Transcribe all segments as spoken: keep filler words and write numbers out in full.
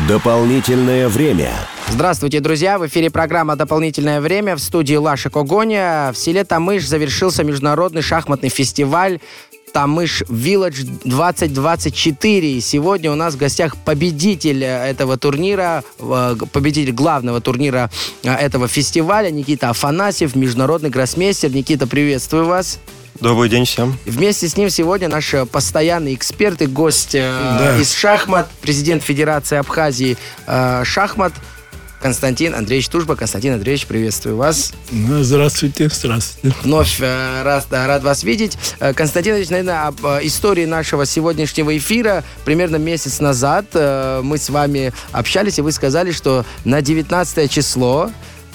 Дополнительное время. Здравствуйте, друзья! В эфире программа «Дополнительное время». В студии Лаша Когоня. В селе Тамыш завершился международный шахматный фестиваль Тамыш Вилледж двадцать двадцать четыре. И сегодня у нас в гостях победитель этого турнира, победитель главного турнира этого фестиваля Никита Афанасьев, международный гроссмейстер. Никита, приветствую вас. Добрый день всем. Вместе с ним сегодня наш постоянный эксперт и гость да. из шахмат, президент Федерации Абхазии э, шахмат Константин Андреевич Тужба. Константин Андреевич, приветствую вас. Здравствуйте, здравствуйте. Вновь э, рад, да, рад вас видеть. Константин Андреевич, наверное, об э, истории нашего сегодняшнего эфира. Примерно месяц назад э, мы с вами общались, и вы сказали, что на девятнадцатое число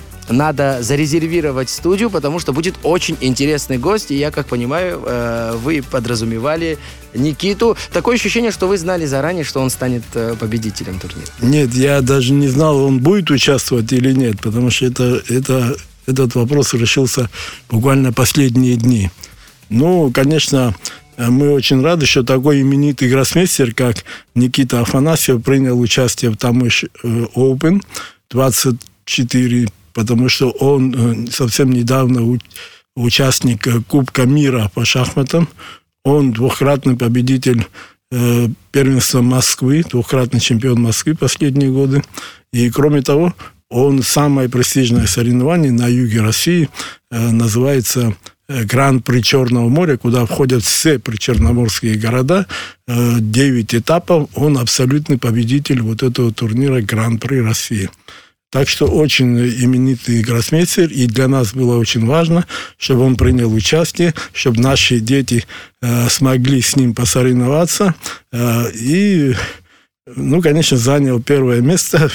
надо зарезервировать студию, потому что будет очень интересный гость. И я, как понимаю, вы подразумевали Никиту. Такое ощущение, что вы знали заранее, что он станет победителем турнира. Нет, я даже не знал, он будет участвовать или нет, потому что это, это, этот вопрос решился буквально последние дни. Ну, конечно, мы очень рады, что такой именитый гроссмейстер, как Никита Афанасьев, принял участие в Тамыш Open двадцать четыре, потому что он совсем недавно участник Кубка мира по шахматам. Он двухкратный победитель э, первенства Москвы, двухкратный чемпион Москвы последние годы. И, кроме того, он самое престижное соревнование на юге России э, называется Гран-при Черного моря, куда входят все причерноморские города. Э, девять этапов. Он абсолютный победитель вот этого турнира Гран-при России. Так что очень именитый гроссмейстер, и для нас было очень важно, чтобы он принял участие, чтобы наши дети э, смогли с ним посоревноваться. Э, и, ну, конечно, занял первое место,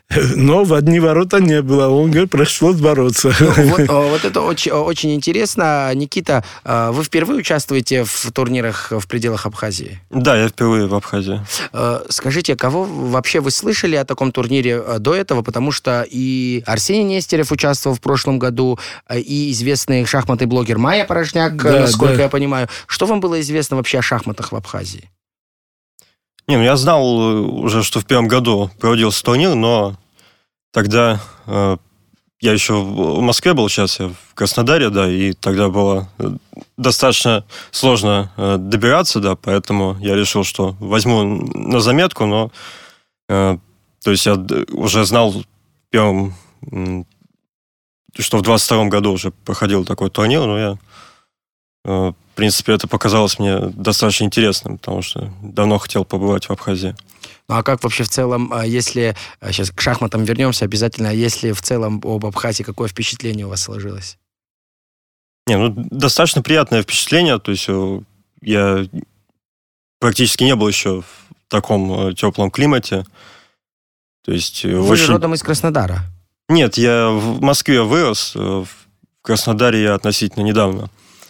но в одни ворота не было. Он говорит, пришлось бороться. Ну, вот, вот это очень, очень интересно. Никита, вы впервые участвуете в турнирах в пределах Абхазии? Да, я впервые в Абхазии. Скажите, кого вообще вы слышали о таком турнире до этого? Потому что и Арсений Нестеров участвовал в прошлом году, и известный шахматный блогер Майя Порожняк, да, насколько да. я понимаю. Что вам было известно вообще о шахматах в Абхазии? Не, ну я знал уже, что в первом году проводился турнир, но тогда э, я еще в Москве был, сейчас я в Краснодаре, да, и тогда было достаточно сложно э, добираться, да, поэтому я решил, что возьму на заметку, но э, то есть я уже знал в первом, э, что в двадцать втором году уже проходил такой турнир, но я э, в принципе, это показалось мне достаточно интересным, потому что давно хотел побывать в Абхазии. Ну а как вообще в целом, если... Сейчас к шахматам вернемся обязательно. Если в целом об Абхазии, какое впечатление у вас сложилось? Не, ну, достаточно приятное впечатление. То есть я практически не был еще в таком теплом климате. То есть, Вы очень... же родом из Краснодара? Нет, я в Москве вырос. В Краснодаре я относительно недавно.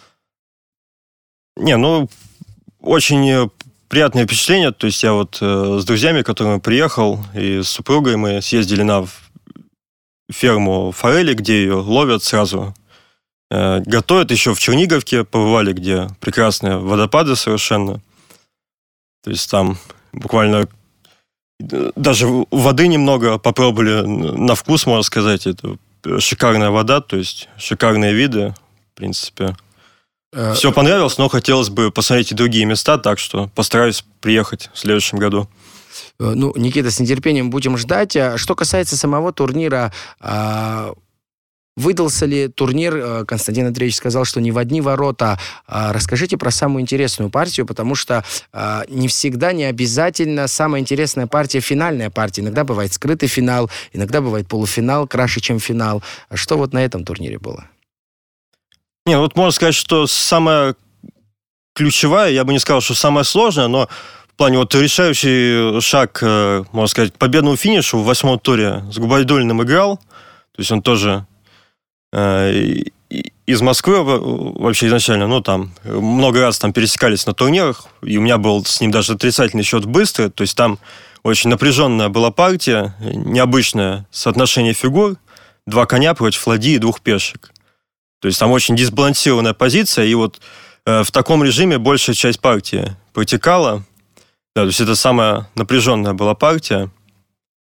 Не, ну, очень приятное впечатление. То есть я вот э, с друзьями, к которым приехал, и с супругой мы съездили на ферму форели, где ее ловят сразу. Э, готовят еще в Черниговке, побывали, где прекрасные водопады совершенно. То есть там буквально даже воды немного попробовали на вкус, можно сказать. Это шикарная вода, то есть шикарные виды, в принципе. Все понравилось, но хотелось бы посмотреть и другие места, так что постараюсь приехать в следующем году. Ну, Никита, с нетерпением будем ждать. Что касается самого турнира, выдался ли турнир? Константин Андреевич сказал, что не в одни ворота. Расскажите про самую интересную партию, потому что не всегда, не обязательно самая интересная партия финальная партия. Иногда бывает скрытый финал, иногда бывает полуфинал краше, чем финал. Что вот на этом турнире было? Не, вот можно сказать, что самая ключевая, я бы не сказал, что самая сложная, но в плане вот решающий шаг, можно сказать, к победному финишу в восьмом туре с Губайдуллиным играл. То есть он тоже э, из Москвы вообще изначально, ну там много раз там пересекались на турнирах, и у меня был с ним даже отрицательный счет быстрый, то есть там очень напряженная была партия, необычное соотношение фигур, два коня против ладьи и двух пешек. То есть там очень дисбалансированная позиция, и вот э, в таком режиме большая часть партии протекала. Да, то есть это самая напряженная была партия.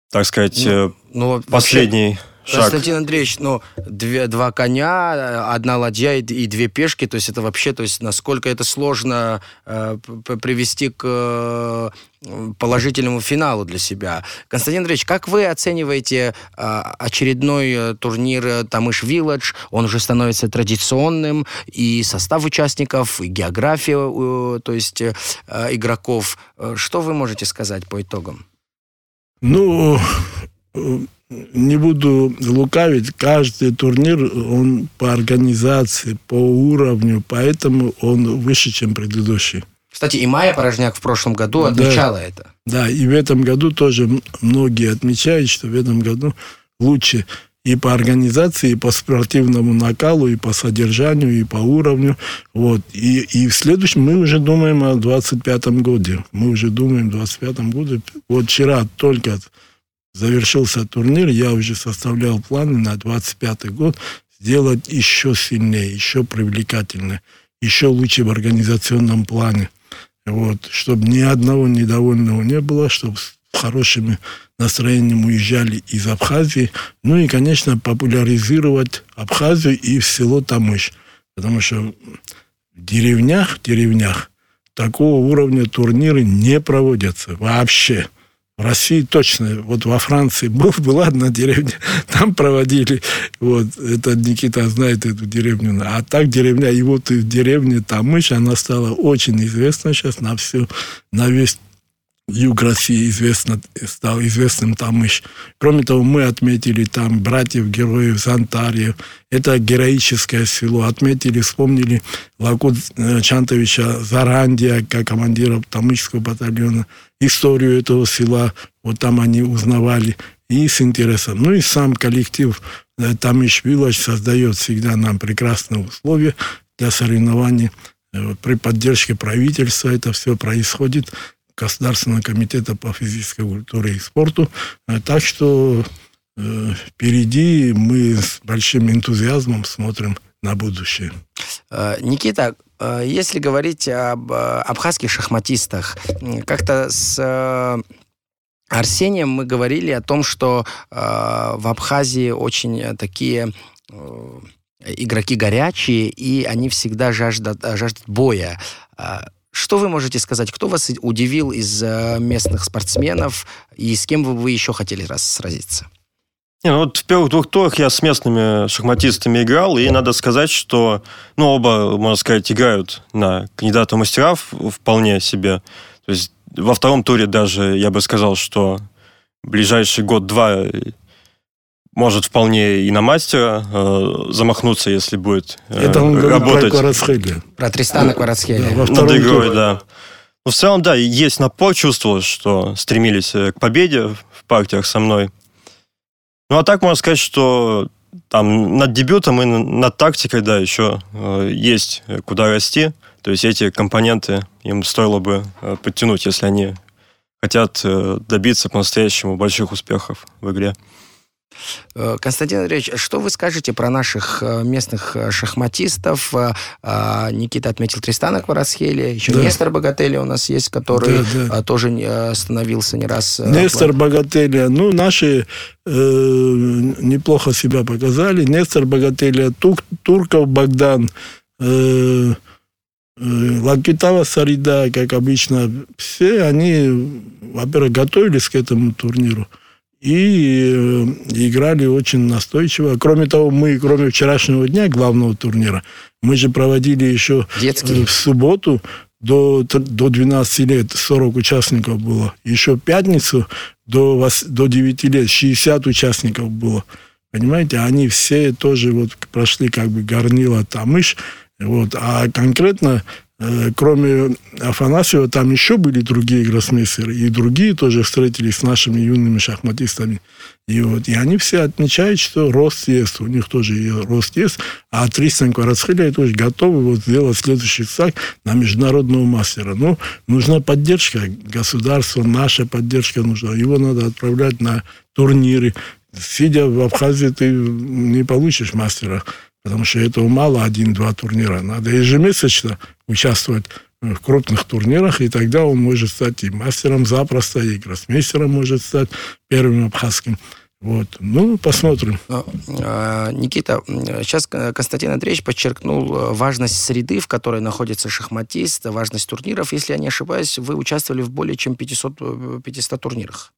так сказать, ну, ну, последний шаг. Константин Андреевич, ну, две, два коня, одна ладья и, и две пешки, то есть это вообще, то есть насколько это сложно э, привести к э, положительному финалу для себя. Константин Андреевич, как вы оцениваете э, очередной турнир Тамыш Вилледж? Он уже становится традиционным, и состав участников, и география, э, то есть э, игроков. Что вы можете сказать по итогам? Ну, не буду лукавить, каждый турнир, он по организации, по уровню, поэтому он выше, чем предыдущий. Кстати, и Майя Порожняк в прошлом году отмечала да, это. Да, и в этом году тоже многие отмечают, что в этом году лучше и по организации, и по спортивному накалу, и по содержанию, и по уровню. Вот. И, и в следующем мы уже думаем о двадцать пятом году. Мы уже думаем о двадцать пятом году. Вот вчера только завершился турнир, я уже составлял планы на двадцать пятый год сделать еще сильнее, еще привлекательнее, еще лучше в организационном плане. Вот, чтобы ни одного недовольного не было, чтобы с хорошим настроением уезжали из Абхазии. Ну и, конечно, популяризировать Абхазию и село Тамыш. Потому что в деревнях, в деревнях такого уровня турниры не проводятся вообще. В России точно, вот во Франции был, была одна деревня, там проводили, вот, это Никита знает эту деревню, а так деревня, и вот и в деревне Тамыш, она стала очень известна сейчас на всю, на весь юг России известно, стал известным Тамыш. Кроме того, мы отметили там братьев-героев Зантарьев. Это героическое село. Отметили, вспомнили Лакут Чантовича Зарандия, как командира Тамышского батальона. Историю этого села, вот там они узнавали. И с интересом. Ну и сам коллектив Тамыш Вилледж создает всегда нам прекрасные условия для соревнований. При поддержке правительства это все происходит. Государственного комитета по физической культуре и спорту. Так что э, впереди мы с большим энтузиазмом смотрим на будущее. Никита, если говорить об абхазских шахматистах, как-то с Арсением мы говорили о том, что в Абхазии очень такие игроки горячие, и они всегда жаждут, жаждут боя. Что вы можете сказать? Кто вас удивил из местных спортсменов, и с кем бы вы еще хотели раз сразиться? Не, ну вот в первых двух турах я с местными шахматистами играл, и надо сказать, что ну, оба, можно сказать, играют на кандидата в мастера вполне себе. То есть во втором туре даже я бы сказал, что ближайший год-два может вполне и на мастера э, замахнуться, если будет э, Это он работать. Про Кварацхелия. Про Тристана Кварацхелия. Да, над игрой, да. Но в целом, да, есть напор, чувствовалось, что стремились к победе в партиях со мной. Ну, а так можно сказать, что там над дебютом и над тактикой, да, еще э, есть куда расти. То есть эти компоненты им стоило бы э, подтянуть, если они хотят э, добиться по-настоящему больших успехов в игре. Константин Андреевич, что вы скажете про наших местных шахматистов? Никита отметил Тристана Кварацхелия, еще да. Нестор Богателия у нас есть, который да, да. тоже становился не раз. Нестор Богателия, ну, наши э, неплохо себя показали. Нестор Богателия, Тук, Турков Богдан, э, э, Лакитава Сарида, как обычно, все они, во-первых, готовились к этому турниру. И э, играли очень настойчиво. Кроме того, мы, кроме вчерашнего дня главного турнира, мы же проводили еще э, в субботу до, до двенадцати лет сорок участников было. Еще в пятницу до, до девяти лет шестьдесят участников было. Понимаете, они все тоже вот прошли как бы горнило Тамыш. Вот. А конкретно кроме Афанасьева, там еще были другие гроссмейстеры, и другие тоже встретились с нашими юными шахматистами. И, вот, и они все отмечают, что рост есть, у них тоже рост есть, а Тристан Кварацхелия тоже готовы вот сделать следующий шаг на международного мастера. Но нужна поддержка государства, наша поддержка нужна. Его надо отправлять на турниры. Сидя в Абхазии, ты не получишь мастера, потому что этого мало, один-два турнира. Надо ежемесячно участвовать в крупных турнирах, и тогда он может стать и мастером запросто, и гроссмейстером может стать первым абхазским. Вот. Ну, посмотрим. Никита, сейчас Константин Андреевич подчеркнул важность среды, в которой находится шахматист, важность турниров. Если я не ошибаюсь, вы участвовали в более чем пятьсот, пятьсот турнирах.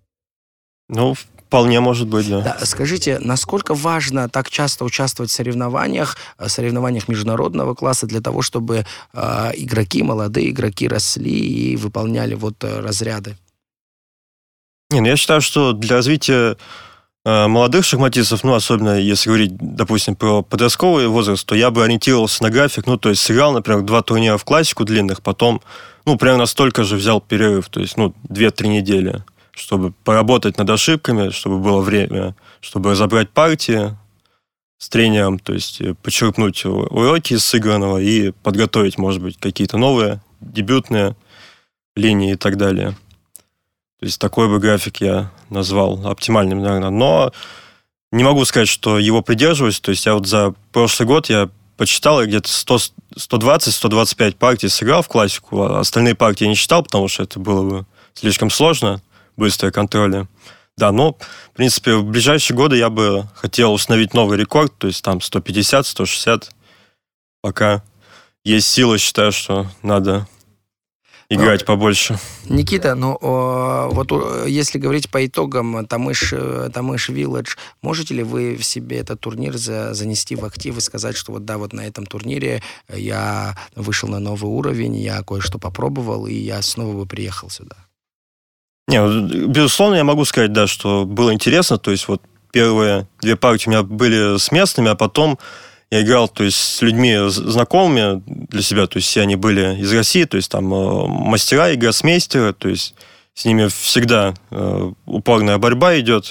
Ну, вполне может быть, да. Да. Скажите, насколько важно так часто участвовать в соревнованиях, соревнованиях международного класса для того, чтобы э, игроки, молодые игроки росли и выполняли вот разряды? Не, ну я считаю, что для развития э, молодых шахматистов, ну, особенно если говорить, допустим, про подростковый возраст, то я бы ориентировался на график, ну, то есть сыграл, например, два турнира в классику длинных, потом, ну, примерно столько же взял перерыв, то есть, ну, две-три недели, чтобы поработать над ошибками, чтобы было время, чтобы разобрать партии с тренером, то есть почерпнуть уроки из сыгранного и подготовить, может быть, какие-то новые дебютные линии и так далее. То есть такой бы график я назвал оптимальным, наверное. Но не могу сказать, что его придерживаюсь. То есть я вот за прошлый год я почитал, я где-то сто, сто двадцать - сто двадцать пять партий сыграл в классику, а остальные партии я не считал, потому что это было бы слишком сложно, быстрые контроли. Да, но, в принципе, в ближайшие годы я бы хотел установить новый рекорд, то есть там сто пятьдесят - сто шестьдесят. Пока есть силы, считаю, что надо играть побольше. Никита, ну вот если говорить по итогам Тамыш, Тамыш Village, можете ли вы в себе этот турнир за, занести в актив и сказать, что вот да, вот на этом турнире я вышел на новый уровень, я кое-что попробовал, и я снова бы приехал сюда? Не, безусловно, я могу сказать, да, что было интересно, то есть вот первые две партии у меня были с местными, а потом я играл, то есть, с людьми знакомыми для себя, то есть все они были из России, то есть там э, мастера и гроссмейстеры, то есть с ними всегда э, упорная борьба идет.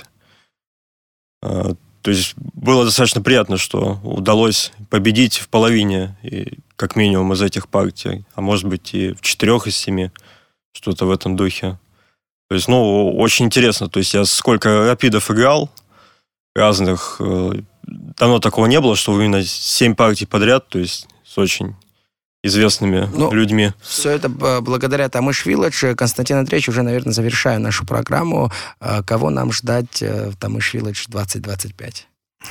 Э, то есть было достаточно приятно, что удалось победить в половине, и, как минимум, из этих партий, а может быть и в четырех из семи, что-то в этом духе. То есть, ну, очень интересно, то есть я сколько рапидов играл, разных... Э, давно такого не было, что именно семь партий подряд, то есть с очень известными ну, людьми. Все это благодаря Тамыш Village. Константин Андреевич, уже, наверное, завершая нашу программу. Кого нам ждать в Тамыш Village двадцать двадцать пять?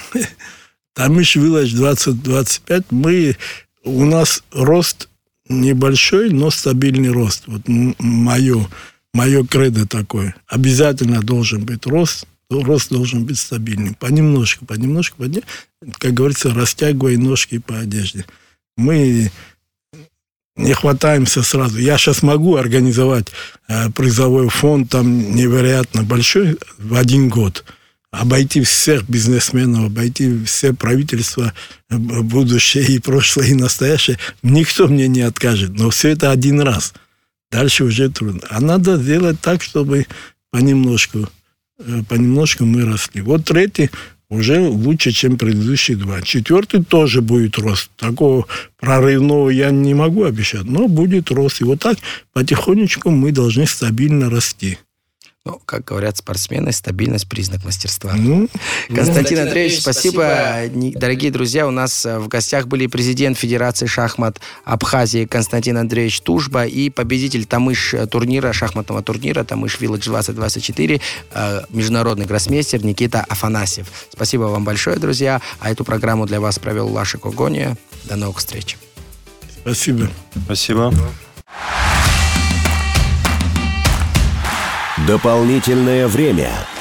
Тамыш Village двадцать двадцать пять, мы, у нас рост небольшой, но стабильный рост. Вот мое, мое кредо такое. Обязательно должен быть рост. Рост должен быть стабильным. Понемножку, понемножку, понемножку, как говорится, растягивая ножки по одежде. Мы не хватаемся сразу. Я сейчас могу организовать э, призовой фонд, там невероятно большой, в один год. Обойти всех бизнесменов, обойти все правительства, будущее и прошлое, и настоящее. Никто мне не откажет. Но все это один раз. Дальше уже трудно. А надо сделать так, чтобы понемножку понемножку мы росли. Вот третий уже лучше, чем предыдущие два. Четвертый тоже будет рост. Такого прорывного я не могу обещать, но будет рост. И вот так потихонечку мы должны стабильно расти. Ну, как говорят спортсмены, стабильность – признак мастерства. Ну, Константин Андреевич, спасибо. спасибо. Дорогие друзья, у нас в гостях были президент Федерации шахмат Абхазии Константин Андреевич Тужба и победитель Тамыш турнира, шахматного турнира Тамыш Village двадцать двадцать четыре, международный гроссмейстер Никита Афанасьев. Спасибо вам большое, друзья. А эту программу для вас провел Лашик Огония. До новых встреч. Спасибо. Спасибо. Дополнительное время.